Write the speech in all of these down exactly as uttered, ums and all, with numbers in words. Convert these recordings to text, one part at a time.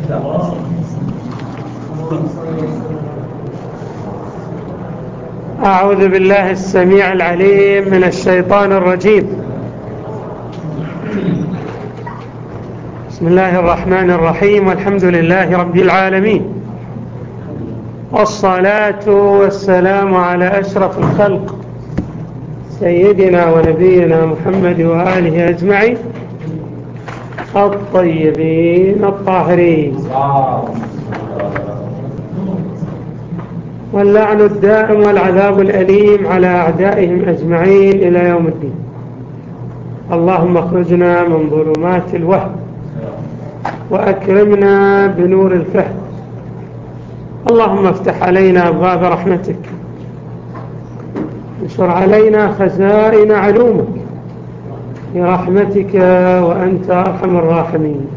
أعوذ بالله السميع العليم من الشيطان الرجيم. بسم الله الرحمن الرحيم، والحمد لله رب العالمين، والصلاة والسلام على أشرف الخلق سيدنا ونبينا محمد وآله أجمعين الطيبين الطاهرين، واللعن الدائم والعذاب الأليم على أعدائهم أجمعين إلى يوم الدين. اللهم اخرجنا من ظلمات الوهم وأكرمنا بنور الفهم. اللهم افتح علينا أبواب رحمتك، انشر علينا خزائن علومك برحمتك وأنت أرحم الراحمين.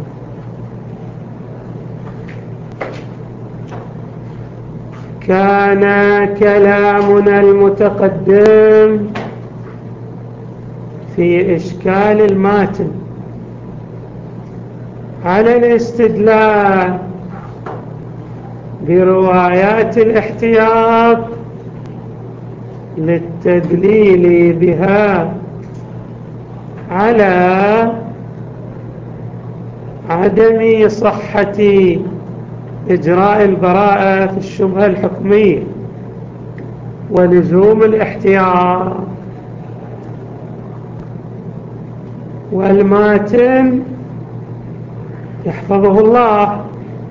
كان كلامنا المتقدم في إشكال الماتن على الاستدلال بروايات الاحتياط للتدليل بها على عدم صحة إجراء البراءة في الشبهة الحكمية ولزوم الاحتياط. والماتن يحفظه الله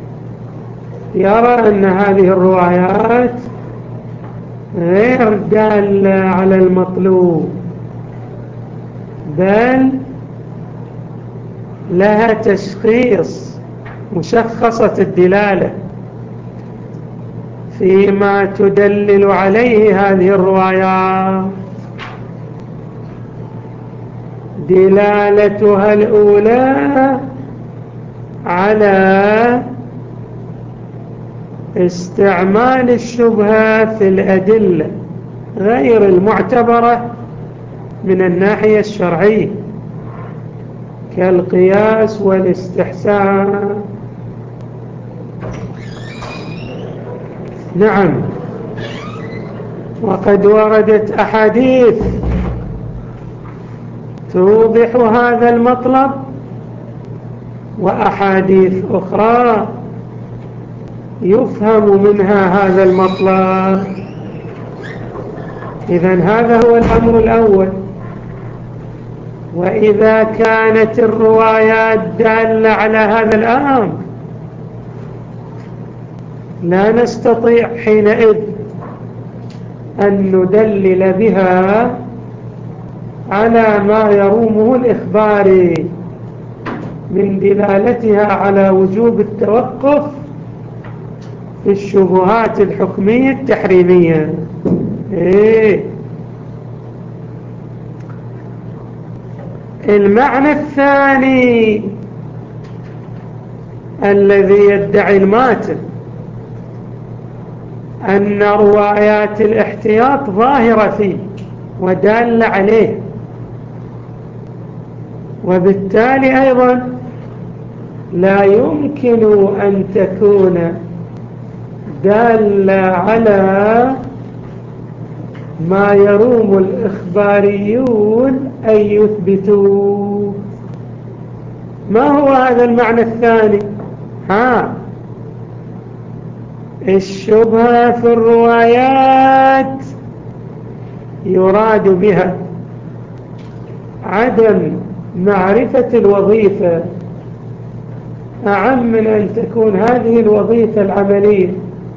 يرى أن هذه الروايات غير دالة على المطلوب، بل لها تشخيص مشخصة الدلالة فيما تدلل عليه هذه الروايات. دلالتها الأولى على استعمال الشبهة في الأدلة غير المعتبرة من الناحية الشرعية كالقياس والاستحسان. نعم، وقد وردت أحاديث توضح هذا المطلب، وأحاديث أخرى يفهم منها هذا المطلب. إذن هذا هو الأمر الأول. وإذا كانت الروايات دالة على هذا الأمر لا نستطيع حينئذ أن ندلل بها على ما يرومه الإخباري من دلالتها على وجوب التوقف في الشبهات الحكمية التحريمية. إيه؟ المعنى الثاني الذي يدعي الماتن أن روايات الاحتياط ظاهرة فيه ودالة عليه، وبالتالي أيضا لا يمكن أن تكون دالة على ما يروم الإخباريون أن يثبتوا. ما هو هذا المعنى الثاني؟ ها الشبهة في الروايات يراد بها عدم معرفة الوظيفة أعم من أن تكون هذه الوظيفة العملية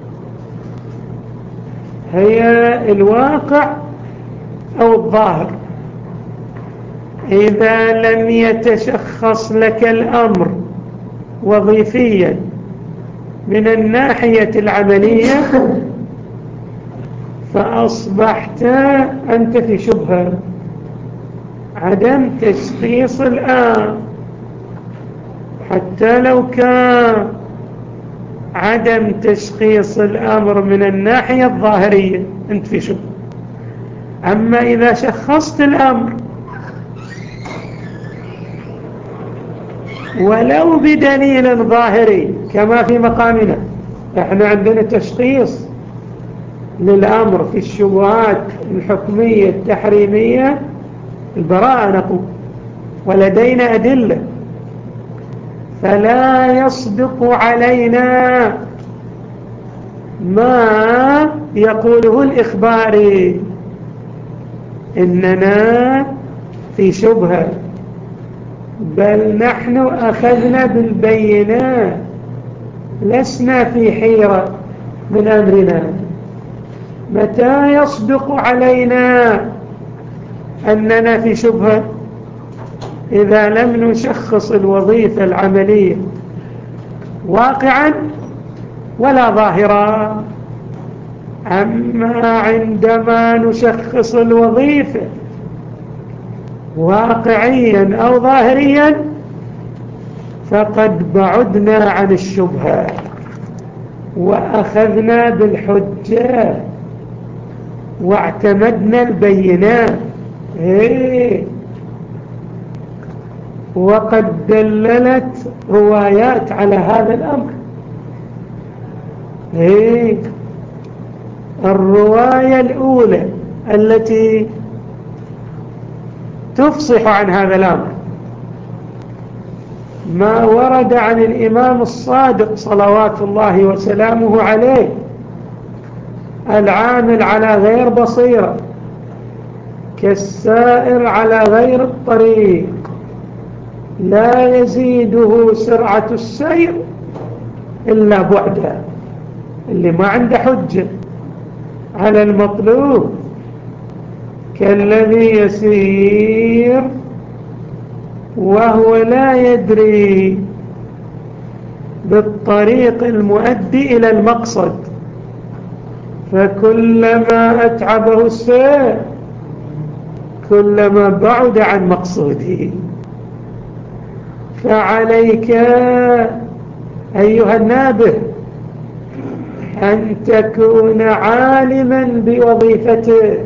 هي الواقع أو الظاهر. إذا لم يتشخص لك الأمر وظيفيا من الناحية العملية فأصبحت أنت في شبهة عدم تشخيص الآن، حتى لو كان عدم تشخيص الأمر من الناحية الظاهرية أنت في شبهة. أما إذا شخصت الأمر ولو بدليل ظاهري كما في مقامنا. احنا عندنا تشخيص للأمر في الشبهات الحكمية التحريمية البراءة نقول، ولدينا أدلة، فلا يصدق علينا ما يقوله الإخباري إننا في شبهة، بل نحن أخذنا بالبينات، لسنا في حيرة من أمرنا. متى يصدق علينا أننا في شبهة؟ إذا لم نشخص الوظيفة العملية واقعا ولا ظاهرا. أما عندما نشخص الوظيفة واقعيا أو ظاهريا فقد بعدنا عن الشبهة وأخذنا بالحجة واعتمدنا البينات. إيه؟ وقد دللت روايات على هذا الأمر. إيه؟ الرواية الأولى التي تفصح عن هذا الأمر ما ورد عن الإمام الصادق صلوات الله وسلامه عليه: العامل على غير بصيرة كالسائر على غير الطريق، لا يزيده سرعة السير إلا بعدا. اللي ما عنده حجة على المطلوب كالذي يسير وهو لا يدري بالطريق المؤدي إلى المقصد، فكلما أتعبه السير كلما بعد عن مقصوده. فعليك أيها النابه أن تكون عالما بوظيفتك،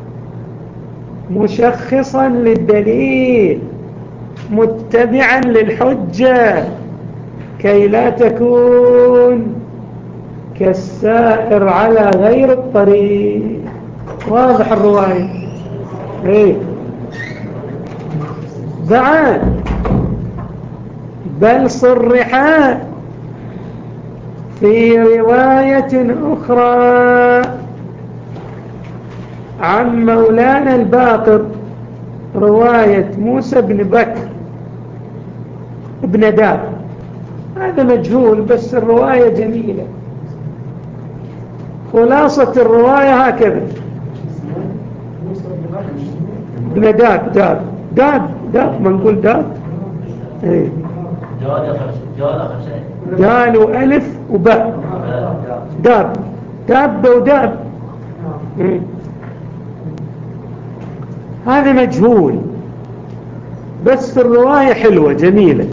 مشخصا للدليل، متبعا للحجة، كي لا تكون كالسائر على غير الطريق. واضح الرواية؟ ايه بعد بل صرحا في رواية أخرى عن مولانا الباقر، رواية موسى بن بكر ابن داب، هذا مجهول بس الرواية جميلة. خلاصة الرواية هكذا: ابن داب داب داب داب ما نقول داب، ايه دال وألف وباء، داب داب وداب. مم. هذا مجهول بس الرواية حلوة جميلة.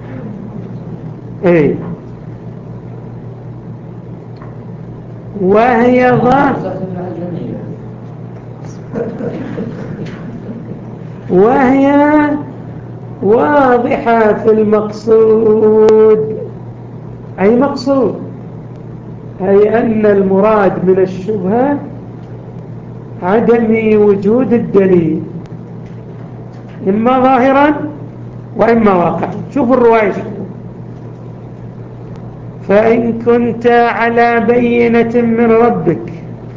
ايه وهي ظاهرة وهي واضحة في المقصود. أي مقصود؟ أي أن المراد من الشبهة عدم وجود الدليل، إما ظاهرا وإما واقعا. شوفوا الرواية: فإن كنت على بينة من ربك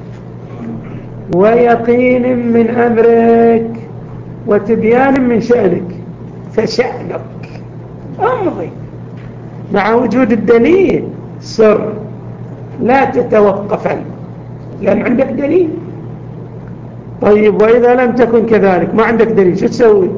ويقين من أمرك وتبيان من شأنك فشأنك أمضي مع وجود الدليل سر، لا تتوقفن لأن عندك دليل. طيب وإذا لم تكن كذلك ما عندك دليل شو تسوي؟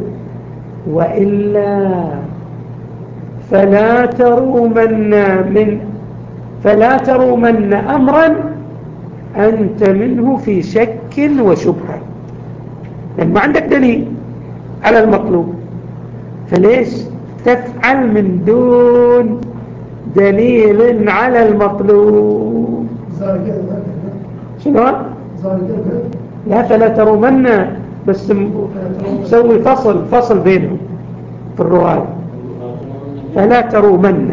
وإلا فلا ترومن من فلا ترومن أمرا أنت منه في شك وشبهة، لأن ما عندك دليل على المطلوب، فليش تفعل من دون دليل على المطلوب؟ شنو؟ لا فلا ترومن، بس مسوي فصل فصل بينهم في الرواية. فلا ترومن.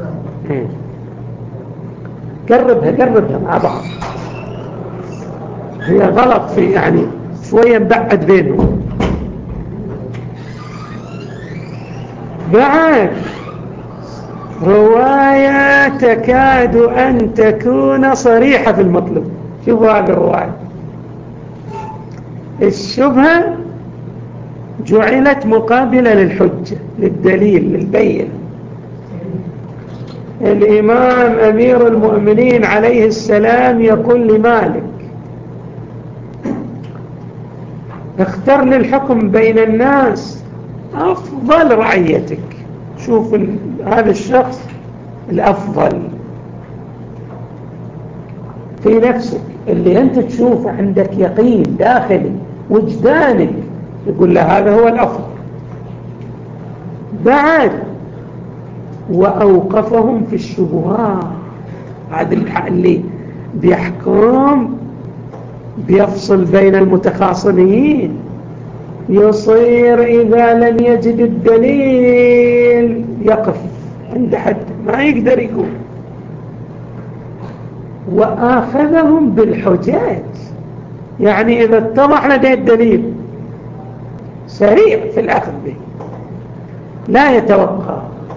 قربها قربها مع بعض، هي غلط في يعني شوية نبعد بينهم. بعد رواية تكاد أن تكون صريحة في المطلوب. شوفوا هذه الرواية، الشبهة جعلت مقابلة للحجة، للدليل، للبين. الإمام أمير المؤمنين عليه السلام يقول لمالك: اختر للحكم بين الناس أفضل رعيتك. شوف هذا الشخص الأفضل في نفسك، اللي أنت تشوفه عندك يقين داخلي وجدانك، يقول له هذا هو الأفضل. بعد وأوقفهم في الشبهات. هذا اللي بيحكم، بيفصل بين المتخاصمين، يصير إذا لم يجد الدليل يقف عند حد ما يقدر يقول. وآخذهم بالحجاج، يعني إذا اتضح لديه الدليل سريع في الأخذ به، لا يتوقع.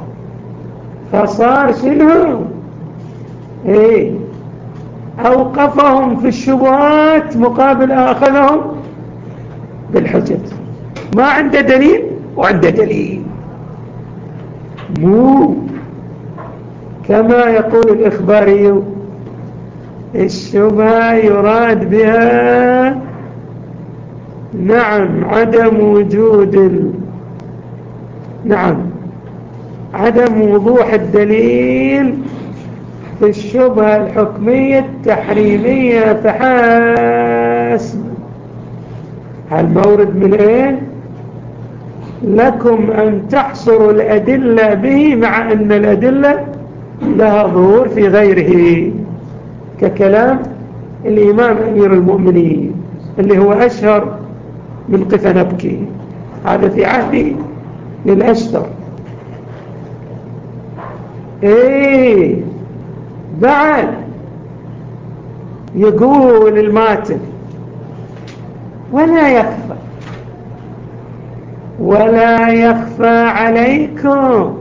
فصار شنو؟ إيه؟ أوقفهم في الشبهات مقابل أخذهم بالحجج. ما عنده دليل وعنده دليل، مو كما يقول الإخباري: الشبهة يراد بها نعم عدم وجود ال... نعم عدم وضوح الدليل في الشبهة الحكمية التحريمية فحسب. هالمورد من ايه؟ لكم أن تحصروا الأدلة به، مع أن الأدلة لها ظهور في غيره، ككلام الإمام أمير المؤمنين اللي هو أشهر من قف نبكي، هذا في عهدي للأشتر. ايه بعد يقول الماتن: ولا يخفى ولا يخفى عليكم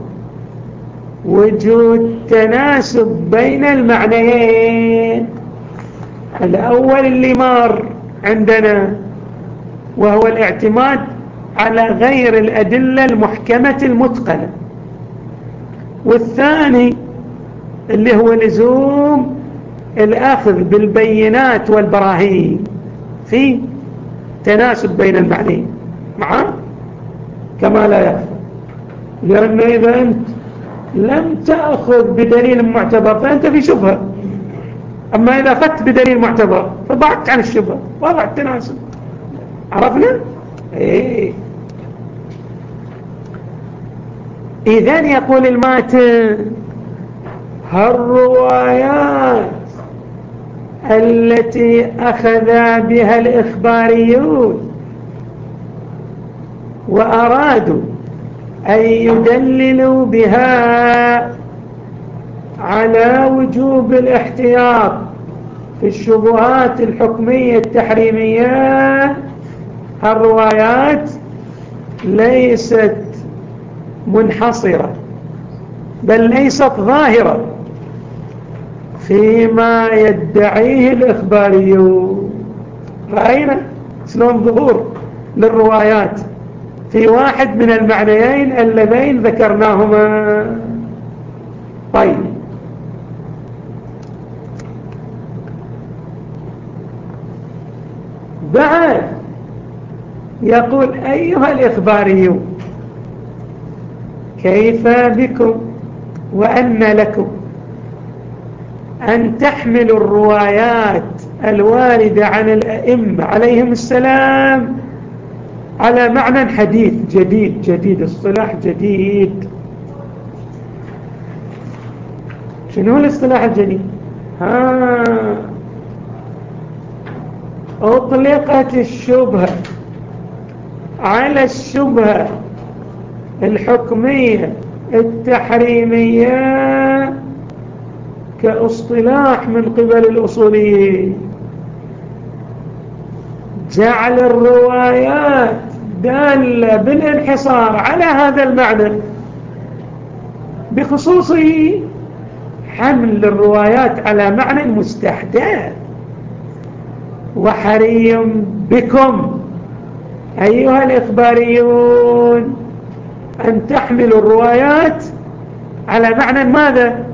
وجود تناسب بين المعنيين. الأول اللي مار عندنا وهو الاعتماد على غير الأدلة المحكمة المتقنة، والثاني اللي هو لزوم الأخذ بالبينات والبراهين في تناسب بين المعنيين معه، كما لا يخفى. لأن إذا أنت لم تأخذ بدليل معتبر فأنت في شبهة، أما إذا أخذت بدليل معتبر فبعدت عن الشبهة وضع التناسب. عرفنا؟ إيه. إذن يقول الماتن: هالروايات التي أخذ بها الإخباريون وأرادوا أن يدللوا بها على وجوب الاحتياط في الشبهات الحكمية التحريمية، الروايات ليست منحصرة بل ليست ظاهرة فيما يدعيه الإخباريون. رأينا شلون ظهور للروايات في واحد من المعنيين اللذين ذكرناهما. طيب، بعد يقول: أيها الإخباريون، كيف بكم وأن لكم أن تحملوا الروايات الواردة عن الأئمة عليهم السلام على معنى حديث جديد. جديد اصطلاح جديد. شنو الاصطلاح الجديد؟ ها أطلقت الشبهة على الشبهة الحكمية التحريمية كاصطلاح من قبل الأصوليين، جعل الروايات دالة بالانحصار على هذا المعنى بخصوصه حمل الروايات على معنى مستحدث. وحري بكم أيها الإخباريون أن تحملوا الروايات على معنى ماذا؟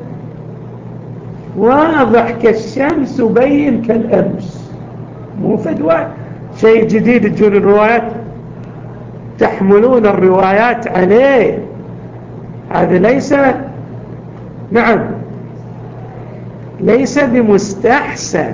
واضح كالشمس وبين كالأمس، مو فدوى شيء جديد تجون الروايات تحملون الروايات عليه، هذا ليس نعم ليس بمستحسن.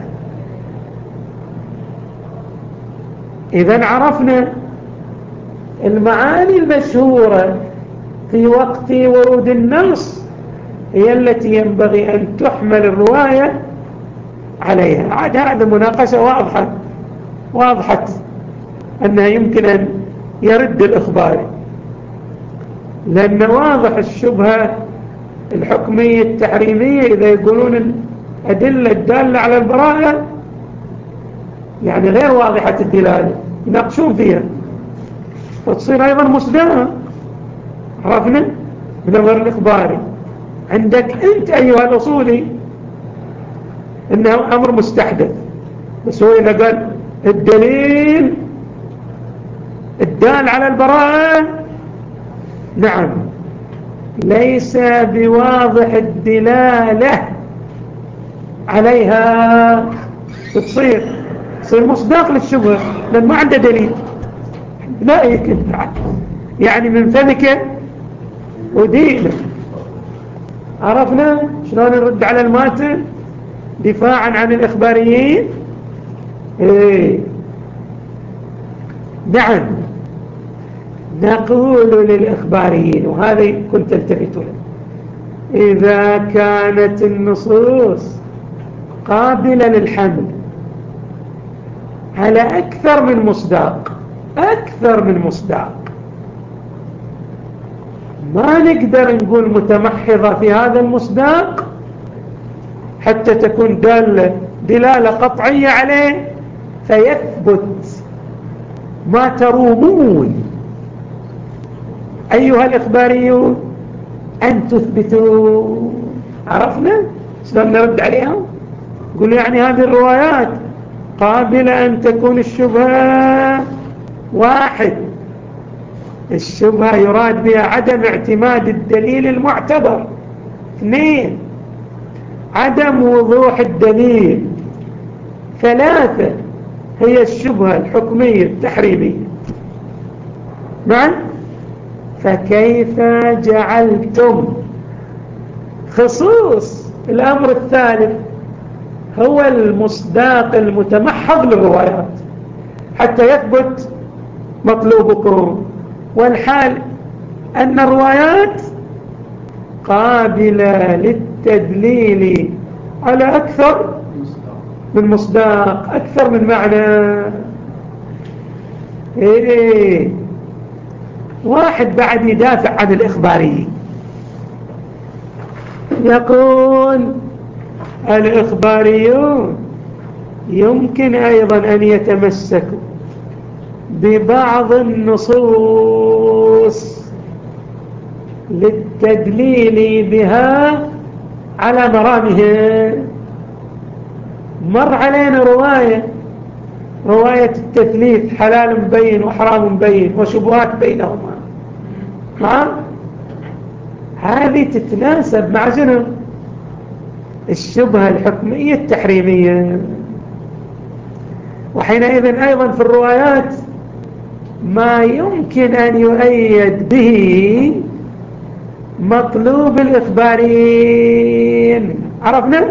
إذن عرفنا المعاني المشهورة في وقت ورود النص هي التي ينبغي أن تحمل الرواية عليها. عاد هذا مناقشة واضحة واضحة أنها يمكن أن يرد الإخبار، لأن واضح الشبهة الحكمية التحريمية إذا يقولون الأدلة الدالة على البراءة يعني غير واضحة الدلالة يناقشون فيها وتصير أيضا مسدمة. عرفنا بنظر الإخباري عندك أنت أيها الأصولي إنه أمر مستحدث، بس هو إذا قال الدليل الدال على البراءة نعم ليس بواضح الدلالة عليها، تصير تصير مصداق للشبهة لأن ما عنده دليل. لا يمكن يعني من فمك ودينك. عرفنا شلون نرد على الماتن دفاعا عن الإخباريين؟ إيه نعم نقول للإخباريين، وهذا كنت التفت له، إذا كانت النصوص قابلة للحمل على أكثر من مصداق أكثر من مصداق ما نقدر نقول متمحضة في هذا المصداق حتى تكون دالة دلالة قطعية عليه فيثبت ما ترومون أيها الإخباريون أن تثبتوا. عرفنا شلون نرد عليهم؟ نقول يعني هذه الروايات قابلة أن تكون الشبهة واحد، الشبهة يراد بها عدم اعتماد الدليل المعتبر. اثنين عدم وضوح الدليل. ثلاثة هي الشبهة الحكمية التحريمية. نعم فكيف جعلتم خصوص الأمر الثالث هو المصداق المتمحض للروايات حتى يثبت مطلوبكم، والحال أن الروايات قابلة للتدليل على أكثر من مصداق أكثر من معنى. إيه واحد بعد يدافع عن الإخباريين يقول الإخباريون يمكن أيضا أن يتمسكوا ببعض النصوص للتدليل بها على مرامها. مر علينا رواية رواية التثليث حلال مبين وحرام مبين وشبهات بينهما، نعم هذه تتناسب مع شنو؟ الشبهة الحكمية التحريمية. وحينئذ أيضا في الروايات ما يمكن أن يؤيد به مطلوب الإخباريين. عرفنا؟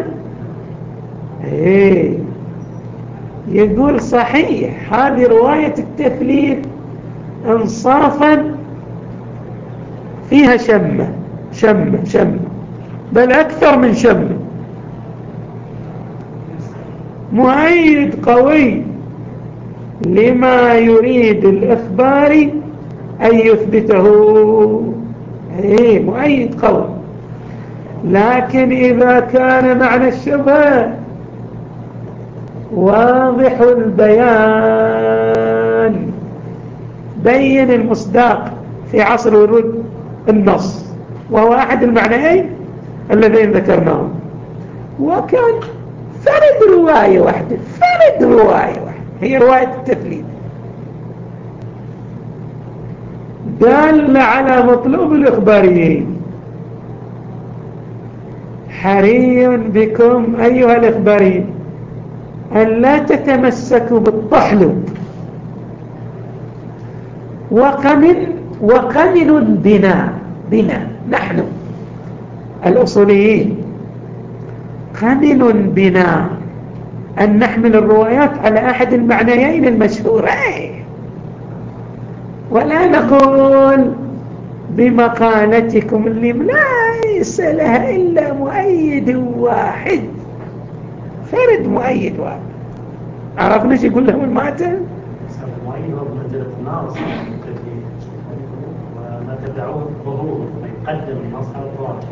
ايه يقول صحيح هذه رواية التثليث انصافا فيها شمة شمة شمة بل أكثر من شمة، مؤيد قوي لما يريد الإخباري أن يثبته. ايه مؤيد قوي. لكن إذا كان معنى الشبهة واضح البيان بين المصداق في عصر ورود النص، وهو أحد المعنيين اللذين ذكرناهم، وكان فرد رواية واحدة فرد رواية واحدة هي رواية التثليث دال على مطلوب الإخباريين. حري بكم أيها الإخباريين أن لا تتمسكوا بالطحلب وقمن وقمن بنا بنا نحن الأصوليين، قمن بنا أن نحمل الروايات على أحد المعنيين المشهورين، ولا نقول بمقالتكم اللي ليس لها إلا مؤيد واحد، فرد مؤيد واحد. عرفنا ايش يقول لهم الماتن؟ المؤيد هو بمنزلة الناس وما تدعوه ظهور يقدم النص على الراجح.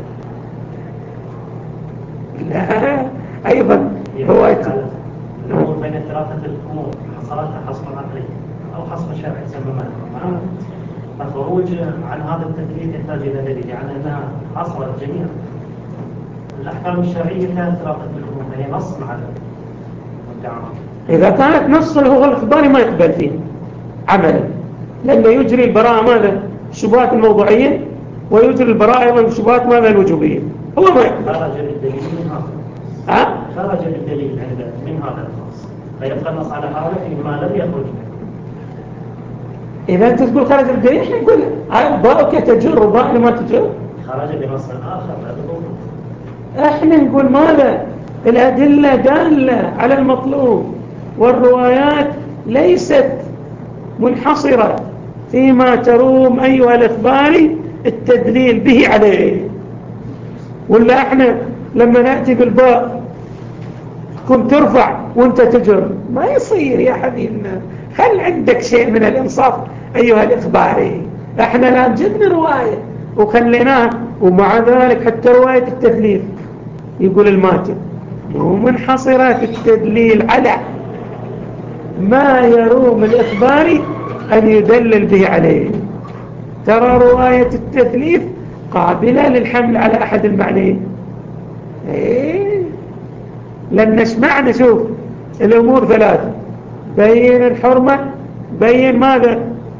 لا أيضا هو الأمور بين ثلاثة الأمور حصلتها حصر عقلي أو حصر شرعي يسمى منه، فالخروج عن هذا التثليث يحتاج إلى دليل، يعني أنها حصرت جميع الأحكام الشرعية كانت ثلاثة الأمور، فهي نص مع المدعى. إذا كانت نص هو الإخباري ما يقبل فيه عملا، لأنه يجري البراءة ماذا الشبهات الموضوعية، ويجري البراءة أيضا الشبهات ماذا الوجوبية، هو ما يقبل. خرج الدليل من هذا ها؟ خرج الدليل من هذا النص، فيبقى النص على هذا فيما لم يخرج منه. إذا أنت تقول خرج الدليل إحنا نقول باءك تجر باء ما تجر، خرج بنص آخر لا تضر. إحنا نقول ماذا الأدلة دالة على المطلوب، والروايات ليست منحصرة فيما تروم أيها الإخباري التدليل به عليه. ولا إحنا لما نأتي بالباء كنت ترفع وانت تجر، ما يصير يا حبيبنا. هل عندك شيء من الإنصاف أيها الإخباري؟ إحنا الآن جبنا رواية وخليناها، ومع ذلك حتى رواية التثليث يقول الماتن مو منحصرة في التدليل على ما يروم الإخباري أن يدلل به عليه. ترى رواية التثليث قابلة للحمل على أحد المعنيين. إيه؟ لن نسمعنا شوف الأمور ثلاثة: بين الحرمة، بين ماذا،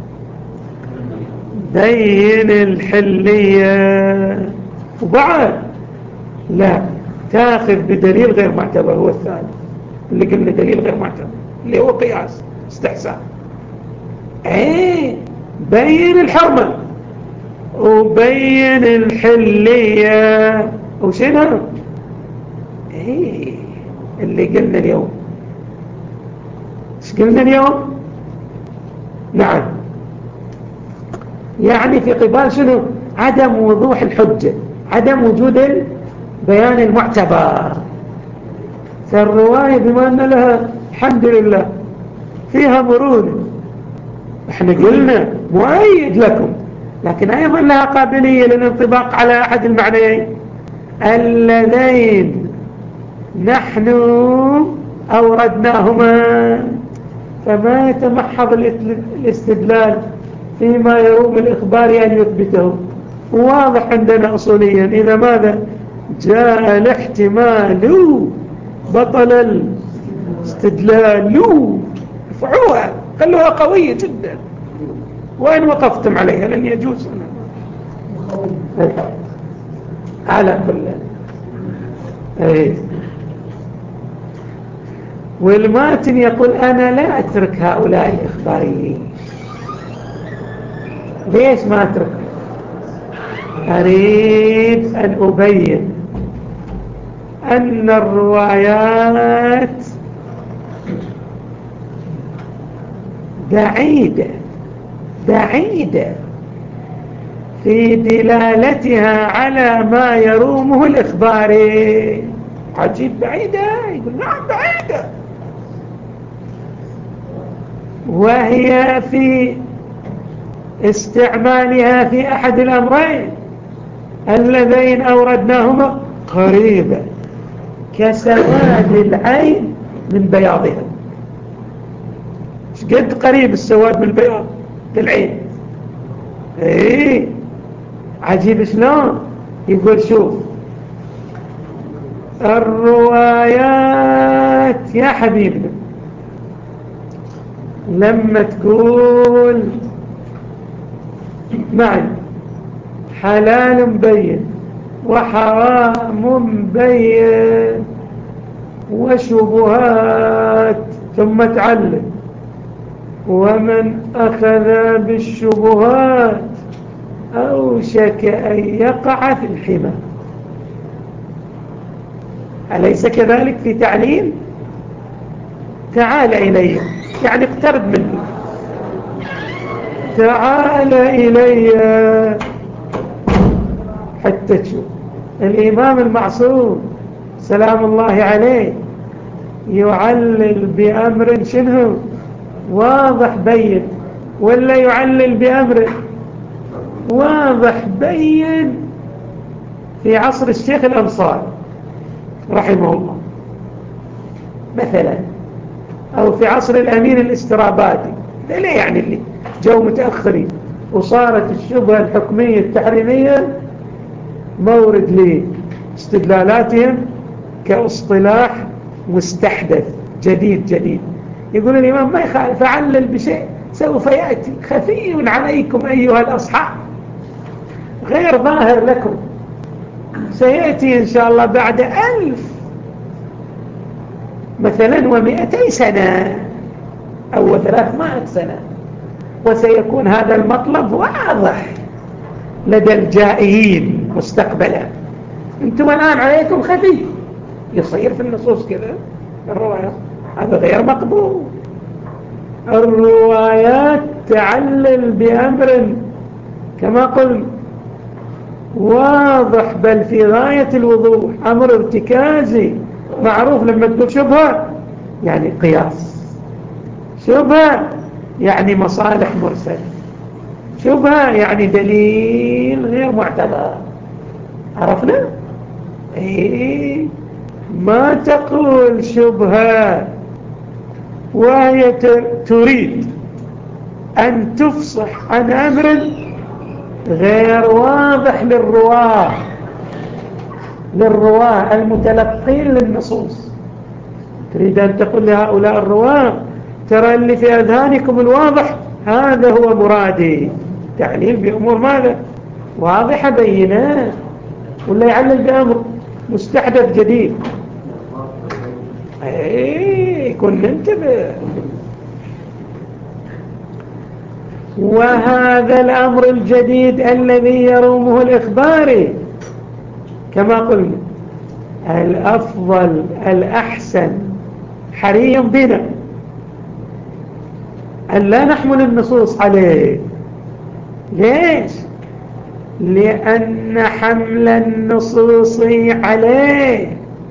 بين الحلية، وبعد لا تاخذ بدليل غير معتبر، هو الثالث اللي قلنا دليل غير معتبر اللي هو قياس استحسان. ايه بين الحرمة وبين الحلية وشنو ايه اللي قلنا اليوم. ايش قلنا اليوم؟ نعم، يعني في قبال شنو؟ عدم وضوح الحجة، عدم وجود البيان المعتبر. فالرواية بما أن لها الحمد لله فيها مرونة، احنا قلنا مؤيد لكم، لكن أيضا لها قابلية للانطباق على أحد المعنيين اللذين نحن أوردناهما. فما يتمحض الاستدلال فيما يروم الإخبار أن يثبته. واضح عندنا أصوليا إذا ماذا جاء الاحتمال بطل الاستدلال. ارفعوها خلوها قوية جدا، وإن وقفتم عليها لن يجوز على كل. ايه والماتن يقول أنا لا أترك هؤلاء الإخباريين. ليش ما أترك؟ أريد أن أبين أن الروايات بعيدة بعيدة في دلالتها على ما يرومه الإخباري. عجيب بعيدة، يقول نعم بعيدة، وهي في استعمالها في أحد الأمرين اللذين أوردناهما قريبا كسواد العين من بياضها. ايش قد قريب السواد من بياض العين. ايه عجيب شلون. يقول شوف الروايات يا حبيبنا لما تقول معي حلال مبين وحرام مبين وشبهات ثم تعلم ومن أخذ بالشبهات أوشك أن يقع في الحمى. أليس كذلك في تعليم؟ تعال إلي يعني اقترب مني. تعال إلي حتى تشوف الإمام المعصوم سلام الله عليه يعلل بأمر شنو واضح بين ولا يعلل بأمر واضح بين في عصر الشيخ الأنصاري رحمه الله مثلا، أو في عصر الأمين الاسترابادي. ده ليه يعني اللي جو متأخرين وصارت الشبهة الحكمية التحريمية مورد لاستدلالاتهم كاصطلاح مستحدث جديد جديد. يقول الإمام ما يخالف علل بشيء سوف يأتي خفي عليكم أيها الأصحاب غير ظاهر لكم، سيأتي إن شاء الله بعد ألف مثلا ومئتي سنة أو ثلاثمائة سنة، وسيكون هذا المطلب واضح لدى الجائين مستقبلا. انتم الآن عليكم خفي يصير في النصوص كذا الروايات، هذا غير مقبول. الروايات تعلل بأمر كما قلنا واضح بل في غاية الوضوح، أمر ارتكازي معروف. لما تقول شبهة يعني قياس، شبهة يعني مصالح مرسلة، شبهة يعني دليل غير معتبر. عرفنا؟ ايه ما تقول شبهة وهي تريد أن تفصح عن أمر غير واضح للرواه للرواه المتلقين للنصوص. تريد أن تقول لهؤلاء الرواه ترى اللي في أذهانكم الواضح هذا هو مرادي. تعليل بأمور ماذا واضحة بينات، ولا يعلل بأمر مستحدث جديد. ايه كن ننتبه. وهذا الأمر الجديد الذي يرومه الإخباري كما قلنا الأفضل الأحسن حري بنا أن لا نحمل النصوص عليه. ليش؟ لأن حمل النصوص عليه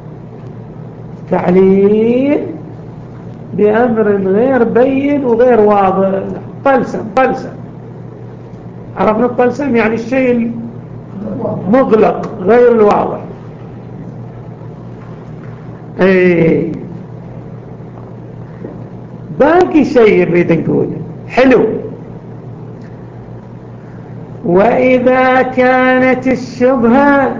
تعليل بأمر غير بين وغير واضح. طلسم طلسم عرفنا الطلسم يعني الشيء مغلق غير الواضح. ايه باقي شيء نريد نقوله حلو. وإذا كانت الشبهة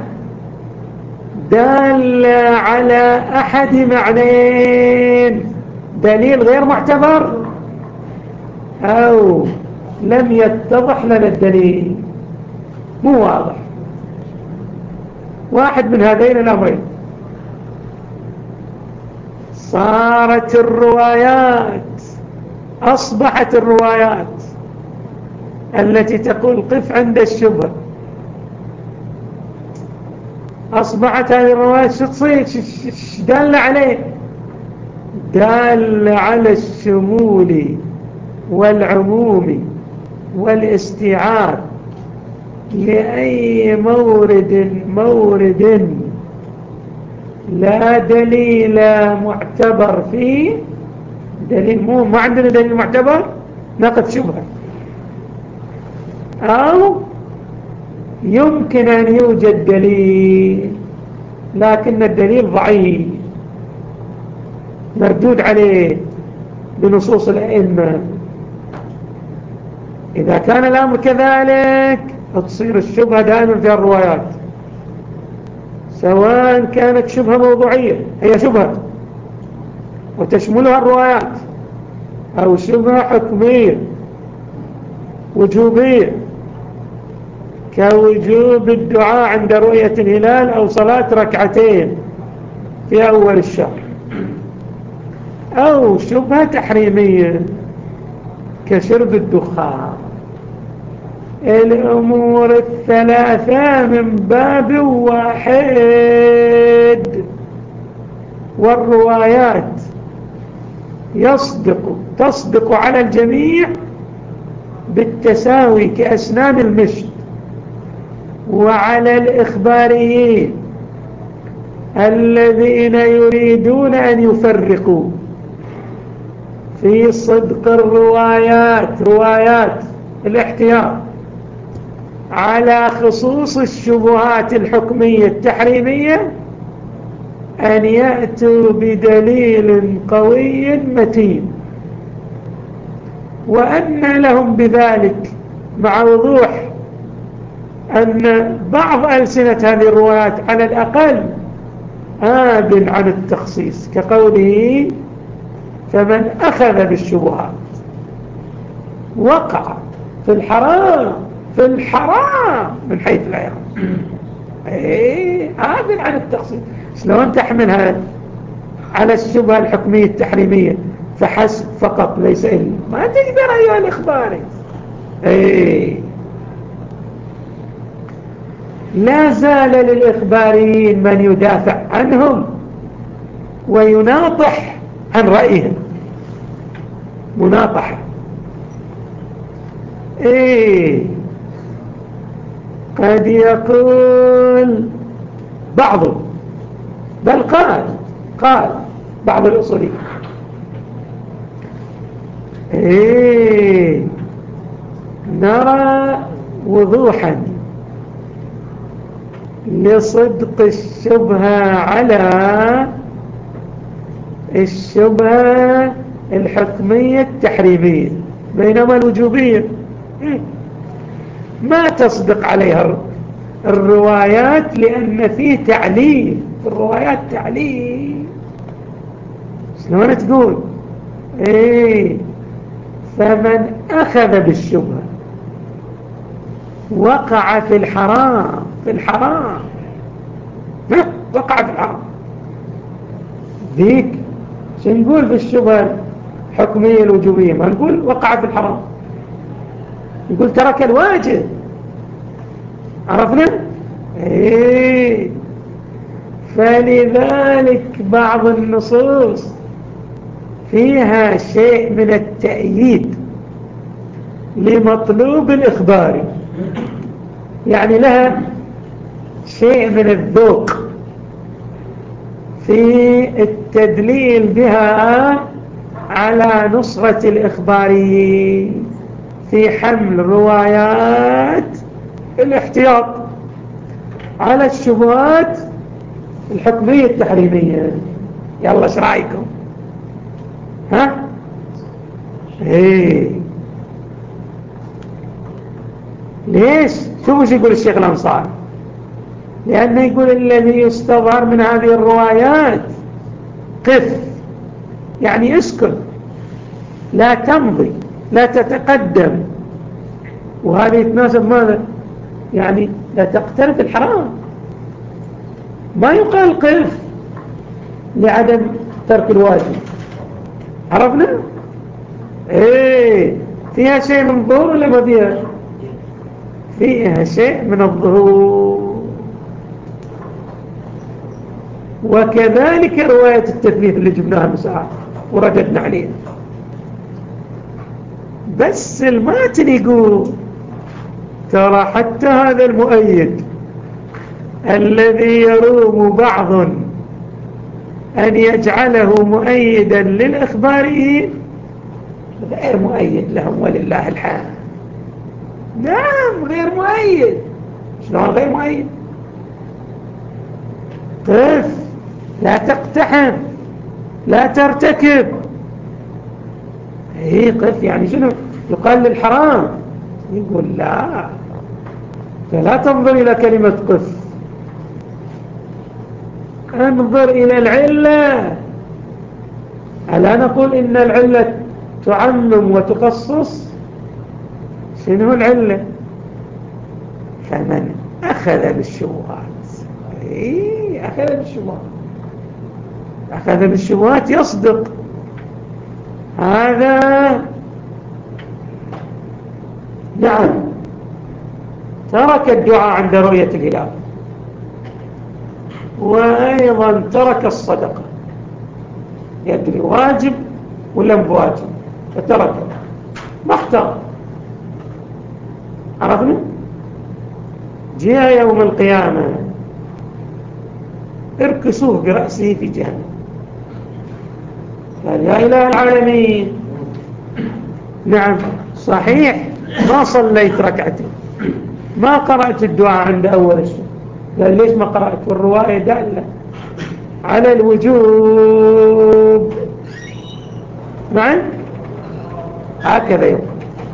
دالة على أحد معنيين، دليل غير معتبر أو لم يتضح لنا الدليل مو واضح، واحد من هذين الأمرين، صارت الروايات أصبحت الروايات التي تقول قف عند الشبهة أصبحت هذه الروايات شو تصير دالة عليه؟ دالة على الشمول والعموم والاستيعاب لأي مورد مورد لا دليل معتبر فيه. دليل مو ما عندنا دليل معتبر ناقض شبهة، أو يمكن أن يوجد دليل، لكن الدليل ضعيف مردود عليه بنصوص الأئمة. إذا كان الأمر كذلك تصير الشبهة دائما في الروايات، سواء كانت شبهة موضوعية هي شبهة وتشملها الروايات، أو شبهة حكمية وجوبية كوجوب الدعاء عند رؤية الهلال أو صلاة ركعتين في أول الشهر، أو شبهة تحريمية كشرب الدخان. الأمور الثلاثة من باب واحد، والروايات يصدق تصدق على الجميع بالتساوي كأسنان المشط، وعلى الإخباريين الذين يريدون أن يفرقوا في صدق الروايات روايات الاحتياط على خصوص الشبهات الحكمية التحريمية أن يأتوا بدليل قوي متين، وأن لهم بذلك مع وضوح أن بعض ألسنة هذه الروايات على الأقل آب عن التخصيص، كقوله فمن أخذ بالشبهات وقع في الحرام في الحرام من حيث لا يعلم. ايه آب عن التخصيص. شلون تحملها على الشبهة الحكمية التحريمية فحسب فقط ليس إلا؟ ما تقدر أيها الإخباري. ايه لا زال للإخباريين من يدافع عنهم ويناطح عن رأيهم مناطحة. ايه قد يقول بعضهم، بل قال قال بعض الأصوليين ايه نرى وضوحا لصدق الشبهة على الشبهة الحكمية التحريمية، بينما الوجوبية ما تصدق عليها الروايات، لأن فيه تعليل في الروايات تعليل. شلون تقول ايه فمن أخذ بالشبهة وقع في الحرام في الحرام وقع في الحرام ذيك شو نقول في الشبهة الحكمية الوجوبية؟ ما نقول وقع في الحرام، نقول ترك الواجب. عرفنا ايه فلذلك بعض النصوص فيها شيء من التأييد لمطلوب الإخباري، يعني لها شيء من الذوق في التدليل بها على نصرة الإخباريين في حمل روايات الاحتياط على الشبهات الحكمية التحريمية. يلا ايش رايكم؟ ها ايه ليش؟ شو مش يقول الشيخ الأنصاري؟ لأنه يقول الذي يستظهر من هذه الروايات قف، يعني اسكت لا تمضي لا تتقدم، وهذا يتناسب ماذا؟ يعني لا تقترف الحرام. ما يقال قف لعدم ترك الواجب. عرفنا؟ ايه فيها شيء من الظهور ولا ما فيها؟ فيها شيء من الظهور. وكذلك رواية التثليث اللي جبناها مساعد ورددنا عليها، بس الماتن يقول ترى حتى هذا المؤيد الذي يروم بعض أن يجعله مؤيدا للإخباريين غير مؤيد لهم ولله الحمد. نعم غير مؤيد. شلون غير مؤيد؟ قف، لا تقتحم، لا ترتكب. ايه قف يعني شنو؟ يقال للحرام، يقول لا، فلا تنظر إلى كلمة قف، انظر إلى العلة. ألا نقول إن العلة تعمم وتخصص؟ شنو العلة؟ فمن أخذ بالشبهات، إيه أخذ بالشبهات، أخذ بالشبهات يصدق، هذا نعم ترك الدعاء عند رؤية الهلال، وأيضا ترك الصدقة، يدري واجب ولا بواجب فترك، ما اختار. عرفنا؟ جاء يوم القيامة اركسوه برأسه في جهنم، قال يا إله العالمين، نعم صحيح ما صليت ركعتين، ما قرأت الدعاء عند أول الشيء، قال ليش ما قرأت؟ والرواية دالة على الوجوب. معي؟ هكذا يوم.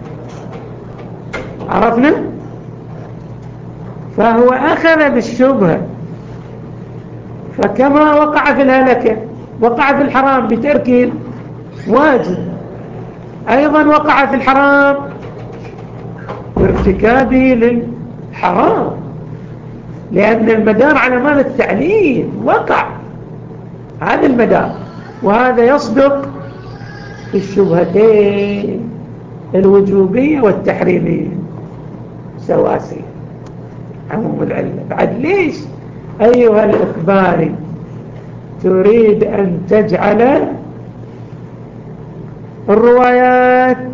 عرفنا؟ فهو أخذ بالشبهة، فكما وقع في الهلكة وقع في الحرام بترك واجب، أيضا وقع في الحرام بارتكابه للحرام، لأن المدار على مال التعليل وقع هذا المدار، وهذا يصدق في الشبهتين الوجوبية والتحريمية سواسية، عموم العلة. بعد ليش أيها الإخباري تريد أن تجعل الروايات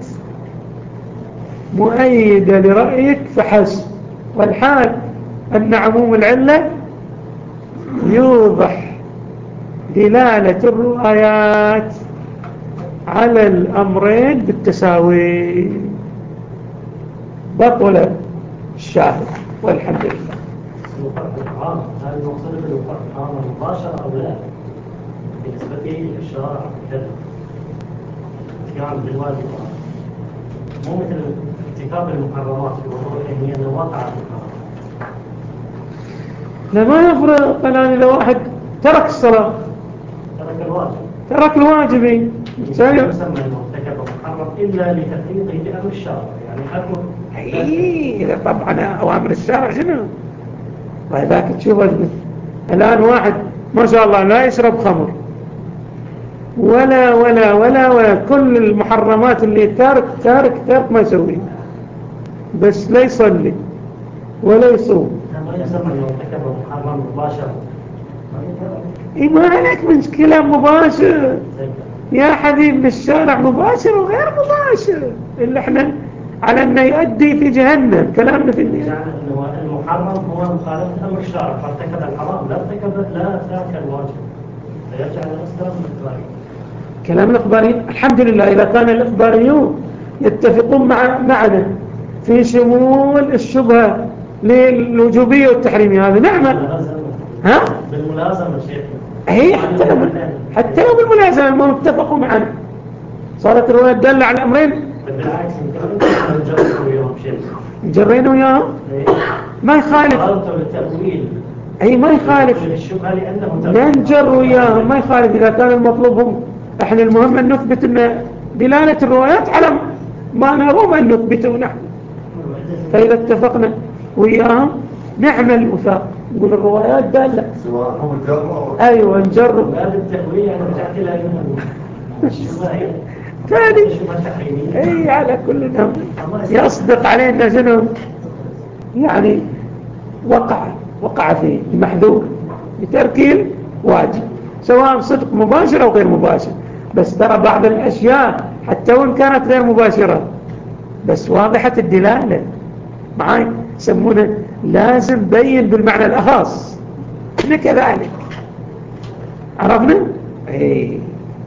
مؤيدة لرأيك فحسب، والحال أن عموم العلة يوضح دلالة الروايات على الأمرين بالتساوي؟ بطل الشاهد والحمد لله. هل المقصود بالوقوع الحرام المباشر أو لا؟ بالنسبة للشرائع كذا قيام بالواجبات، مو مثل ارتكاب المحرمات في وضوء هي أنه وقع في الحرام. لما يفرق الآن إذا واحد ترك الصلاة، ترك الواجب، ترك الواجبين، يسمى أنه ارتكب محرم إلا لتفريطه بأمر الشرع، يعني حكم. إيه طبعا أوامر الشرع شنو؟ وذاك تشوف الآن واحد ما شاء الله لا يشرب خمر ولا ولا ولا ولا كل المحرمات اللي تارك تارك تارك ما يسوي، بس لا يصلي ولا يصوم. ما يسمى أنه ارتكب محرم مباشر. إيه ما عليك من كلام مباشر يا حبيب، الشارع مباشر وغير مباشر، اللي احنا على أنه يؤدي في جهنم كلامنا في النهاية. يعني المحرم هو مخالفة أمر الشارع، فارتكب الحرام لا ارتكب لا ترك الواجب، فيرجع إلى الإسلام الإخباري. كلام الإخباريين الحمد لله، إذا كان الإخباريون يتفقون مع معنا في شمول الشبهة للوجوبية والتحريمية، هذا نعمة. ها؟ بالملازمة شيخ. هي حتى لو حتى لو بالملازمة ما اتفقوا معنا، صارت الرواية تدل على الأمرين. بالعكس يمكن نجرب وياهم شيخ. جرينا وياهم ما يخالف. قررتوا التأويل. أي ما يخالف. الشبهة لأنه ننجر وياهم ما يخالف، إذا كان المطلوب هم احنا المهم أن نثبت أن دلالة الروايات على ما نرغب أن نثبته نحن، فإذا اتفقنا وياهم نعمل وفاق، نقول الروايات دالة سواء هم الجرة. أيوة نجرب. هذا التأويل يعني رجعت إلى الشبهة ثاني اي على كل نوع يصدق علينا شنو يعني وقع وقع في المحذور بترك واجب، سواء صدق مباشر أو غير مباشر. بس ترى بعض الأشياء حتى وإن كانت غير مباشرة بس واضحة الدلالة معاي، يسمونه لازم بين بالمعنى الأخص، إحنا كذلك. عرفنا؟ اي.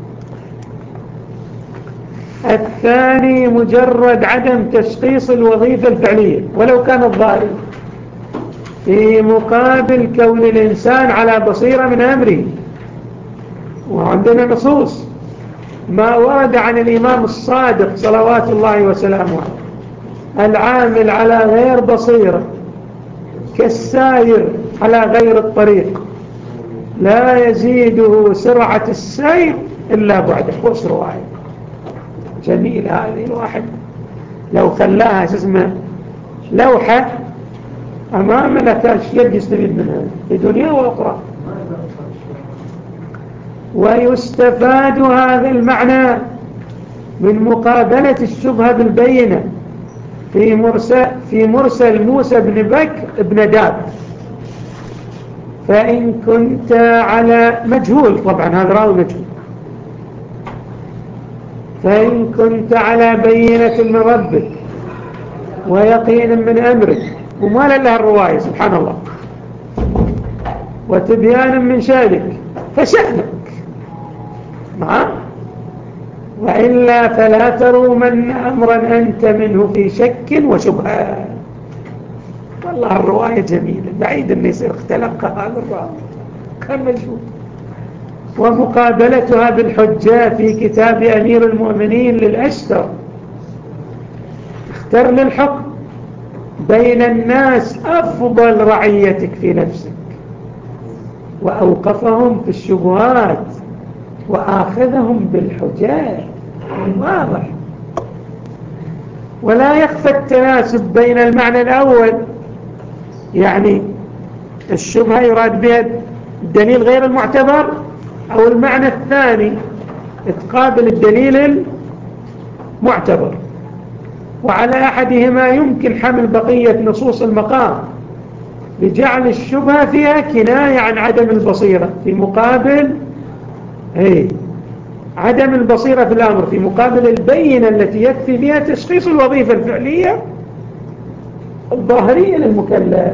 الثاني مجرد عدم تشخيص الوظيفة الفعلية ولو كانت ظاهرة. في مقابل كون الإنسان على بصيرة من أمره. وعندنا نصوص ما ورد عن الإمام الصادق صلوات الله وسلامه عليه: العامل على غير بصيرة كالسائر على غير الطريق، لا يزيده سرعة السير إلا بعده. قص رواية جميل. هذه الواحد لو خلاها اسمه لوحة أمامنا كان شيء يستفيد منها في دنيا وأخرى. ويستفاد هذا المعنى من مقابلة الشبهة بالبينة في مرسل, في مرسل موسى بن بكر بن داب. فإن كنت على مجهول، طبعا هذا راوي مجهول، فإن كنت على بينة من ربك ويقين من أمرك، وما لها الرواية سبحان الله، وتبيان من شأنك فشأنك معه، وإلا فلا ترومن أمرا أنت منه في شك وشبهة. والله الرواية جميلة، بعيد أن يصير اختلق هذا الرواية كان مجهول. ومقابلتها بالحجة في كتاب أمير المؤمنين للأشتر: اختر للحكم بين الناس أفضل رعيتك في نفسك، وأوقفهم في الشبهات، وآخذهم بالحجاج. واضح. ولا يخفى التناسب بين المعنى الأول، يعني الشبهة يراد بها الدليل غير المعتبر، أو المعنى الثاني تقابل الدليل المعتبر، وعلى أحدهما يمكن حمل بقية نصوص المقام بجعل الشبهة فيها كناية عن عدم البصيرة في مقابل ايه عدم البصيرة في الأمر، في مقابل البينة التي يكفي بها تشخيص الوظيفة الفعلية الظاهرية للمكلف.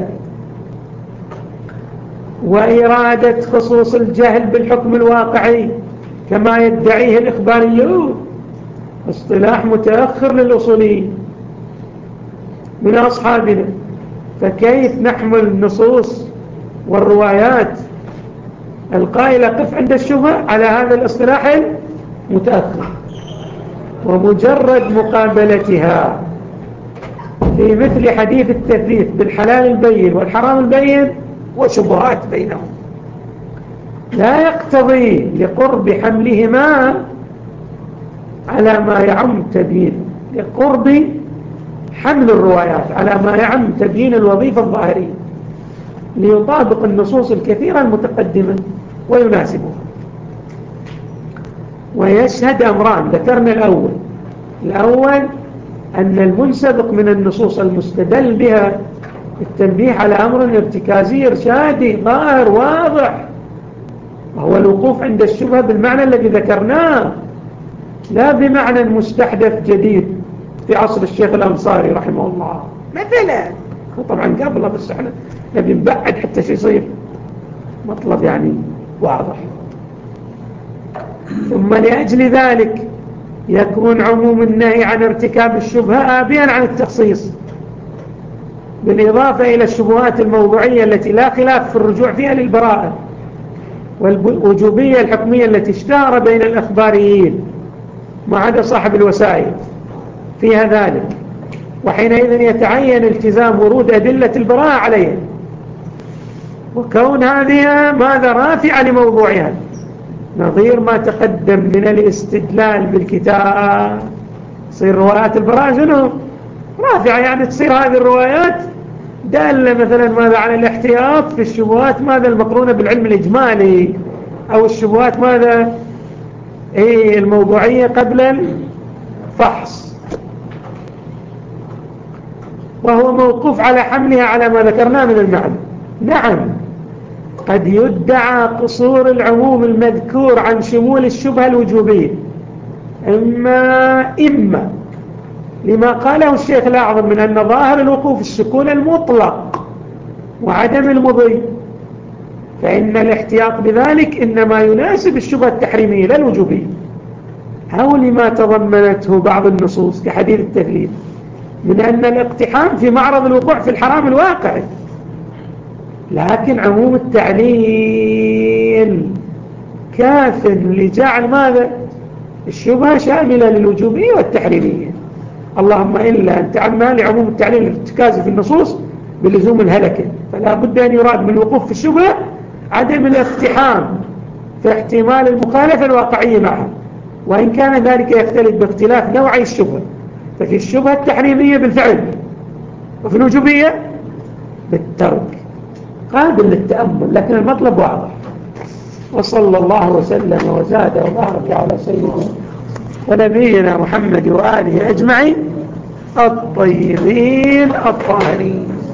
وإرادة خصوص الجهل بالحكم الواقعي كما يدعيه الإخباريون، اصطلاح متأخر للأصوليين من أصحابنا. فكيف نحمل النصوص والروايات القائلة قف عند الشبهة على هذا الاصطلاح المتأخر؟ ومجرد مقابلتها في مثل حديث التثليث بالحلال البين والحرام البين وشبهات بينهم لا يقتضي لقرب حملهما على ما يعم تبيين لقرب حمل الروايات على ما يعم تبيين الوظيفة الظاهرية ليطابق النصوص الكثيرة المتقدمة ويناسبها. ويشهد أمران ذكرنا الأول الأول أن المنسبق من النصوص المستدل بها التنبيه على أمر ارتكازي إرشادي ظاهر واضح، وهو الوقوف عند الشبهة بالمعنى الذي ذكرناه، لا بمعنى مستحدث جديد في عصر الشيخ الأنصاري رحمه الله مثلا. طبعا قبله بس احنا نبي نبعد حتى شيء يصير مطلب يعني واضح. ثم لأجل ذلك يكون عموم النهي عن ارتكاب الشبهة آبيا عن التخصيص، بالإضافة إلى الشبهات الموضوعية التي لا خلاف في الرجوع فيها للبراءة، والوجوبية الحكمية التي اشتهر بين الأخباريين ما عدا صاحب الوسائل فيها ذلك، وحينئذ يتعين التزام ورود أدلة البراءة عليها، وكون هذه ماذا رافعة لموضوعها، نظير ما تقدم من الاستدلال بالكتاب. تصير روايات البراءة شنو رافعة، يعني تصير هذه الروايات دالة مثلا ماذا على الاحتياط في الشبهات ماذا المقرونة بالعلم الإجمالي، أو الشبهات ماذا ايه الموضوعية قبل الفحص، وهو موقوف على حملها على ما ذكرناه من المعنى. نعم قد يدعى قصور العموم المذكور عن شمول الشبهة الوجوبية، إما إما لما قاله الشيخ الأعظم من أن ظاهر الوقوف السكون المطلق وعدم المضي، فإن الاحتياط بذلك إنما يناسب الشبهة التحريمية لا الوجوبية، أو لما تضمنته بعض النصوص كحديث التثليث من أن الاقتحام في معرض الوقوع في الحرام الواقعي، لكن عموم التعليل كاف لجعل ماذا الشبهة شاملة للوجوبية والتحريمية، اللهم إلا أن تعمى لعموم التعليل الارتكاز في النصوص بلزوم الهلكة، فلا بد أن يراد من الوقوف في الشبهة عدم الاقتحام في احتمال المخالفة الواقعية معها، وإن كان ذلك يختلف باختلاف نوعي الشبهة، ففي الشبهة التحريمية بالفعل، وفي الوجوبية بالترك، قابل للتأمل، لكن المطلب واضح. وصلى الله وسلم وزاد وبارك على سيدنا ونبينا محمد وآله أجمعين الطيبين الطاهرين.